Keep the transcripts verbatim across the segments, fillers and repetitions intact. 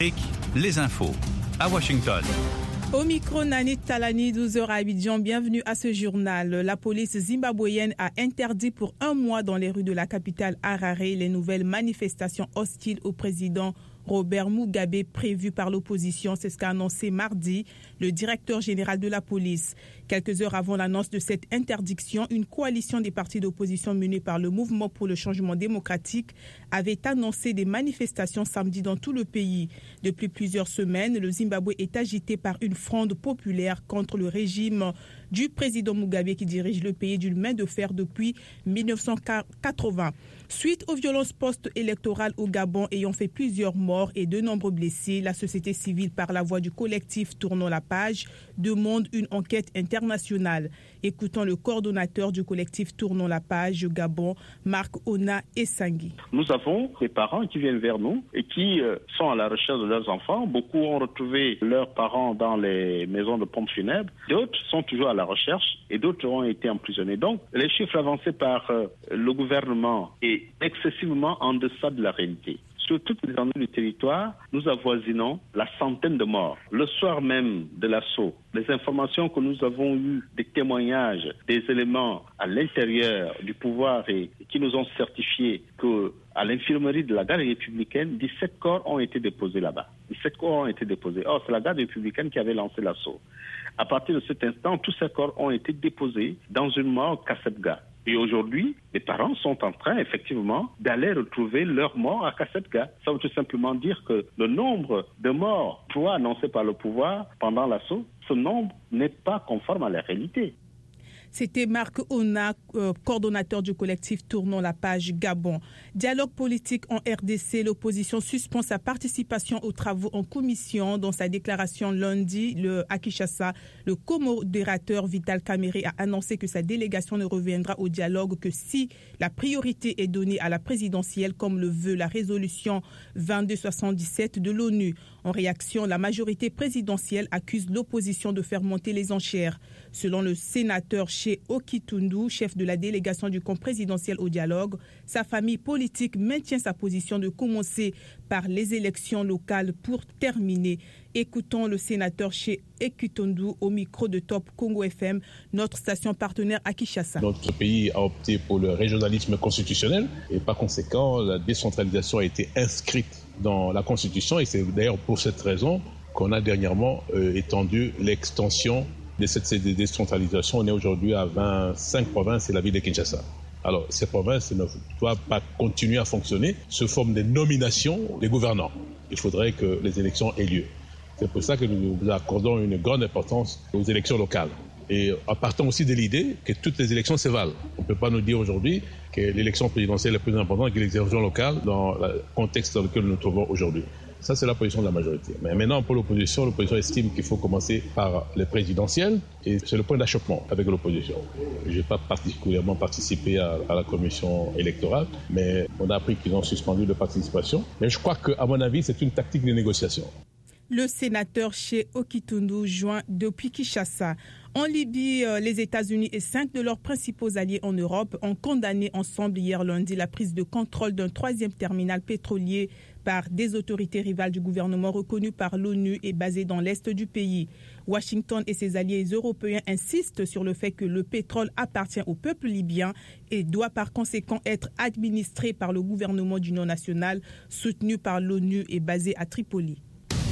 Les infos à Washington. Au micro, Nani Talani, douze heures à Abidjan. Bienvenue à ce journal. La police zimbabwéenne a interdit pour un mois dans les rues de la capitale Harare les nouvelles manifestations hostiles au président Robert Mugabe prévues par l'opposition. C'est ce qu'a annoncé mardi le directeur général de la police. Quelques heures avant l'annonce de cette interdiction, une coalition des partis d'opposition menée par le Mouvement pour le changement démocratique avait annoncé des manifestations samedi dans tout le pays. Depuis plusieurs semaines, le Zimbabwe est agité par une fronde populaire contre le régime du président Mugabe qui dirige le pays d'une main de fer depuis mille neuf cent quatre-vingts. Suite aux violences post-électorales au Gabon ayant fait plusieurs morts et de nombreux blessés, la société civile, par la voix du collectif Tournons la page, demande une enquête internationale. Écoutons le coordonnateur du collectif Tournons la page Gabon, Marc Ona Essangui. Nous avons des parents qui viennent vers nous et qui euh, sont à la recherche de leurs enfants. Beaucoup ont retrouvé leurs parents dans les maisons de pompes funèbres. D'autres sont toujours à la recherche et d'autres ont été emprisonnés. Donc, les chiffres avancés par euh, le gouvernement est excessivement en deçà de la réalité. Sur toute l'étendue du territoire, nous avoisinons la centaine de morts. Le soir même de l'assaut, les informations que nous avons eues, des témoignages, des éléments à l'intérieur du pouvoir et qui nous ont certifié qu'à l'infirmerie de la garde républicaine, dix-sept corps ont été déposés là-bas. dix-sept corps ont été déposés. Or, c'est la garde républicaine qui avait lancé l'assaut. À partir de cet instant, tous ces corps ont été déposés dans une morgue Kasebga. Et aujourd'hui, les parents sont en train, effectivement, d'aller retrouver leurs morts à Kasebga. Ça veut tout simplement dire que le nombre de morts, toi, annoncé par le pouvoir pendant l'assaut, ce nombre n'est pas conforme à la réalité. C'était Marc Ona, euh, coordonnateur du collectif Tournons la page Gabon. Dialogue politique en R D C, l'opposition suspend sa participation aux travaux en commission. Dans sa déclaration lundi, le, à Kinshasa, le co-modérateur Vital Kamerhe a annoncé que sa délégation ne reviendra au dialogue que si la priorité est donnée à la présidentielle, comme le veut la résolution vingt-deux soixante-dix-sept de l'ONU. En réaction, la majorité présidentielle accuse l'opposition de faire monter les enchères. Selon le sénateur Chez Okitundu, chef de la délégation du camp présidentiel au dialogue, sa famille politique maintient sa position de commencer par les élections locales pour terminer. Écoutons le sénateur Chez Okitundu au micro de Top Congo F M, notre station partenaire à Kinshasa. Notre pays a opté pour le régionalisme constitutionnel et par conséquent, la décentralisation a été inscrite dans la Constitution et c'est d'ailleurs pour cette raison qu'on a dernièrement euh, étendu l'extension de cette décentralisation. On est aujourd'hui à vingt-cinq provinces et la ville de Kinshasa. Alors, ces provinces ne doivent pas continuer à fonctionner sous forme de nomination des gouvernants. Il faudrait que les élections aient lieu. C'est pour ça que nous accordons une grande importance aux élections locales. Et en partant aussi de l'idée que toutes les élections se valent. On ne peut pas nous dire aujourd'hui que l'élection présidentielle est plus importante que les élections locales dans le contexte dans lequel nous nous trouvons aujourd'hui. Ça, c'est la position de la majorité. Mais maintenant, pour l'opposition, l'opposition estime qu'il faut commencer par les présidentielles et c'est le point d'achoppement avec l'opposition. Je n'ai pas particulièrement participé à, à la commission électorale, mais on a appris qu'ils ont suspendu de participation. Mais je crois qu'à mon avis, c'est une tactique de négociation. Le sénateur Chez Okitundu joint depuis Kinshasa. En Libye, les États-Unis et cinq de leurs principaux alliés en Europe ont condamné ensemble hier lundi la prise de contrôle d'un troisième terminal pétrolier par des autorités rivales du gouvernement reconnues par l'ONU et basées dans l'est du pays. Washington et ses alliés européens insistent sur le fait que le pétrole appartient au peuple libyen et doit par conséquent être administré par le gouvernement d'union nationale soutenu par l'ONU et basé à Tripoli.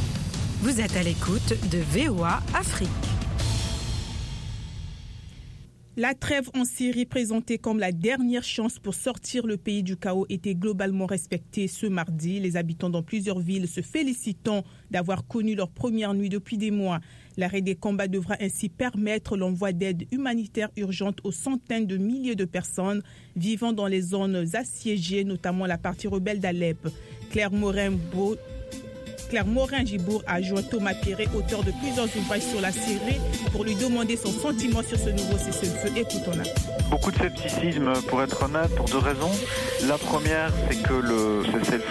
Vous êtes à l'écoute de V O A Afrique. La trêve en Syrie, présentée comme la dernière chance pour sortir le pays du chaos, était globalement respectée ce mardi. Les habitants dans plusieurs villes se félicitant d'avoir connu leur première nuit depuis des mois. L'arrêt des combats devra ainsi permettre l'envoi d'aide humanitaire urgente aux centaines de milliers de personnes vivant dans les zones assiégées, notamment la partie rebelle d'Alep. Claire Morin-Beau Claire Morin-Gibour a joint Thomas Perret, auteur de plusieurs ouvrages sur la Syrie, pour lui demander son sentiment sur ce nouveau cessez-le-feu. Écoutons-la. Beaucoup de scepticisme, pour être honnête, pour deux raisons. La première, c'est que le cessez-le-feu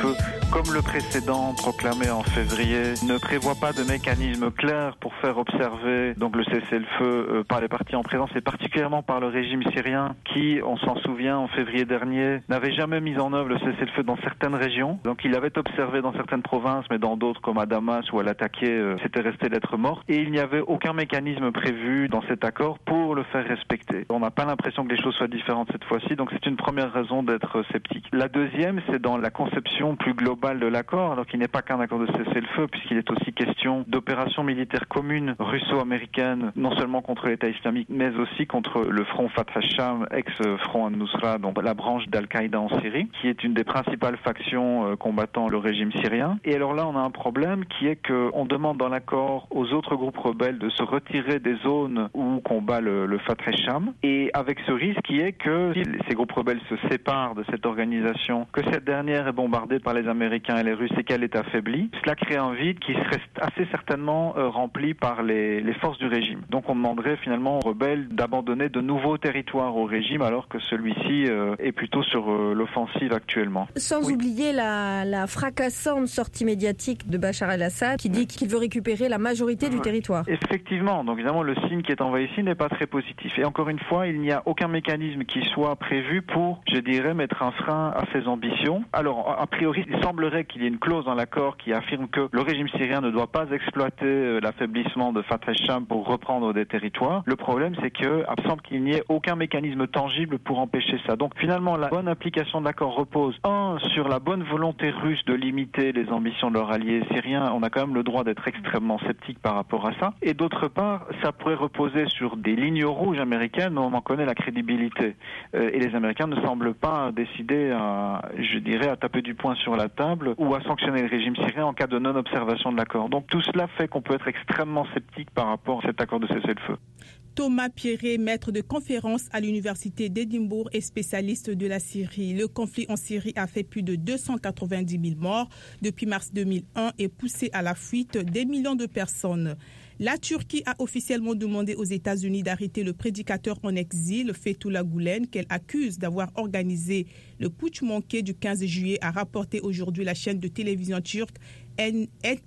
comme le précédent proclamé en février, ne prévoit pas de mécanisme clair pour faire observer donc le cessez-le-feu euh, par les parties en présence et particulièrement par le régime syrien qui, on s'en souvient, en février dernier, n'avait jamais mis en œuvre le cessez-le-feu dans certaines régions. Donc il avait observé dans certaines provinces, mais dans d'autres comme à Damas ou à Latakia, euh, c'était resté lettre morte. Et il n'y avait aucun mécanisme prévu dans cet accord pour le faire respecter. On n'a pas l'impression que les choses soient différentes cette fois-ci, donc c'est une première raison d'être sceptique. La deuxième, c'est dans la conception plus globale de l'accord, alors qu'il n'est pas qu'un accord de cessez-le-feu, puisqu'il est aussi question d'opérations militaires communes russo-américaines, non seulement contre l'État islamique, mais aussi contre le front Fatah al-Sham, ex-front al-Nusra, donc la branche d'Al-Qaïda en Syrie, qui est une des principales factions combattant le régime syrien. Et alors là, on a un problème qui est qu'on demande dans l'accord aux autres groupes rebelles de se retirer des zones où combat le, le Fatah al-Sham, et avec ce risque qui est que si ces groupes rebelles se séparent de cette organisation, que cette dernière est bombardée par les Américains et les Russes et qu'elle est affaiblie, cela crée un vide qui serait assez certainement euh, rempli par les, les forces du régime. Donc on demanderait finalement aux rebelles d'abandonner de nouveaux territoires au régime alors que celui-ci euh, est plutôt sur euh, l'offensive actuellement. Sans oui. oublier la, la fracassante sortie médiatique de Bachar el-Assad qui dit qu'il veut récupérer la majorité du territoire. Effectivement, donc évidemment le signe qui est envoyé ici n'est pas très positif. Et encore une fois, il n'y a aucun mécanisme qui soit prévu pour, je dirais, mettre un frein à ses ambitions. Alors, a priori, il semblerait qu'il y ait une clause dans l'accord qui affirme que le régime syrien ne doit pas exploiter l'affaiblissement de Fatah al-Sham pour reprendre des territoires. Le problème, c'est que il semble qu'il n'y ait aucun mécanisme tangible pour empêcher ça. Donc, finalement, la bonne application de l'accord repose, un, sur la bonne volonté russe de limiter les ambitions de leurs alliés syriens. On a quand même le droit d'être extrêmement sceptique par rapport à ça. Et d'autre part, ça pourrait reposer sur des lignes rouges américaines, mais on en connaît la crédibilité. Euh, et les Américains ne semblent pas décidés à, je dirais, à taper du poing sur la table ou à sanctionner le régime syrien en cas de non-observation de l'accord. Donc tout cela fait qu'on peut être extrêmement sceptique par rapport à cet accord de cessez-le-feu. Thomas Pierret, maître de conférence à l'université d'Édimbourg et spécialiste de la Syrie. Le conflit en Syrie a fait plus de deux cent quatre-vingt-dix mille morts depuis mars deux mille un et poussé à la fuite des millions de personnes. La Turquie a officiellement demandé aux États-Unis d'arrêter le prédicateur en exil, Fethullah Gülen, qu'elle accuse d'avoir organisé le putsch manqué du quinze juillet, a rapporté aujourd'hui la chaîne de télévision turque N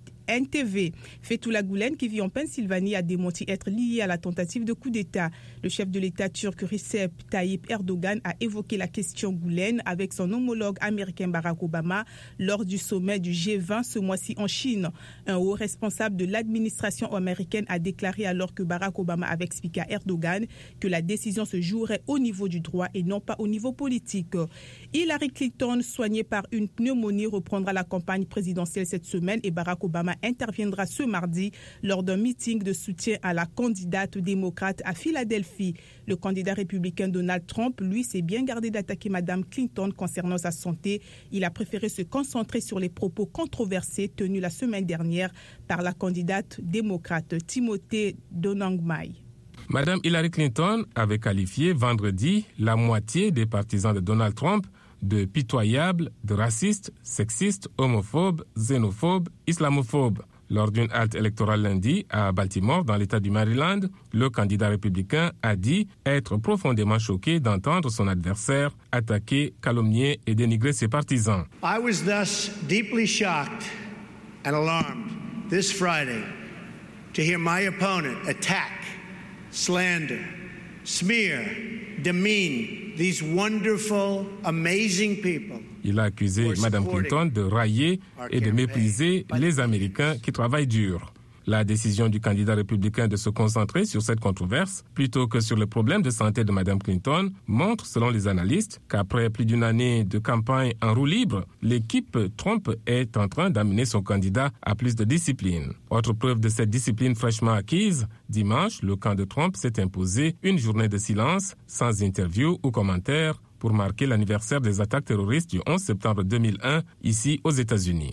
T V. Fethullah Gülen, qui vit en Pennsylvanie, a démenti être lié à la tentative de coup d'État. Le chef de l'État turc Recep Tayyip Erdogan a évoqué la question Gülen avec son homologue américain Barack Obama lors du sommet du G vingt ce mois-ci en Chine. Un haut responsable de l'administration américaine a déclaré alors que Barack Obama avait expliqué à Erdogan que la décision se jouerait au niveau du droit et non pas au niveau politique. Hillary Clinton, soignée par une pneumonie, reprendra la campagne présidentielle cette semaine et Barack Obama interviendra ce mardi lors d'un meeting de soutien à la candidate démocrate à Philadelphie. Le candidat républicain Donald Trump, lui, s'est bien gardé d'attaquer Mme Clinton concernant sa santé. Il a préféré se concentrer sur les propos controversés tenus la semaine dernière par la candidate démocrate Timothy Donangmai. Mme Hillary Clinton avait qualifié vendredi la moitié des partisans de Donald Trump de pitoyables, de racistes, sexistes, homophobes, xénophobes, islamophobes. Lors d'une halte électorale lundi à Baltimore, dans l'État du Maryland, le candidat républicain a dit être profondément choqué d'entendre son adversaire attaquer, calomnier et dénigrer ses partisans. I was thus deeply shocked and alarmed this Friday to hear my opponent attack, slander, smear, demean these wonderful, amazing people. Il a accusé Mme Clinton de railler et de mépriser les Américains qui travaillent dur. La décision du candidat républicain de se concentrer sur cette controverse plutôt que sur les problèmes de santé de Mme Clinton montre, selon les analystes, qu'après plus d'une année de campagne en roue libre, l'équipe Trump est en train d'amener son candidat à plus de discipline. Autre preuve de cette discipline fraîchement acquise, dimanche, le camp de Trump s'est imposé une journée de silence, sans interview ou commentaire, pour marquer l'anniversaire des attaques terroristes du onze septembre deux mille un, ici aux États-Unis.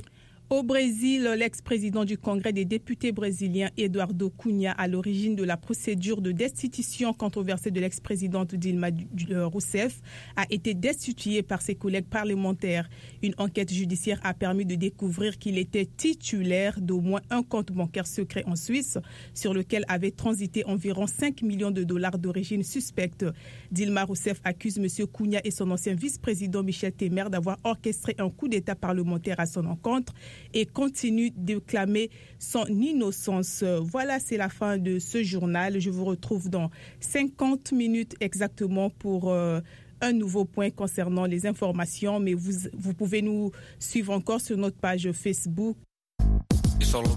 Au Brésil, l'ex-président du Congrès des députés brésiliens, Eduardo Cunha, à l'origine de la procédure de destitution controversée de l'ex-présidente Dilma Rousseff, a été destitué par ses collègues parlementaires. Une enquête judiciaire a permis de découvrir qu'il était titulaire d'au moins un compte bancaire secret en Suisse, sur lequel avaient transité environ cinq millions de dollars d'origine suspecte. Dilma Rousseff accuse M. Cunha et son ancien vice-président Michel Temer d'avoir orchestré un coup d'État parlementaire à son encontre et continue de clamer son innocence. Voilà, c'est la fin de ce journal. Je vous retrouve dans cinquante minutes exactement pour euh, un nouveau point concernant les informations, mais vous, vous pouvez nous suivre encore sur notre page Facebook.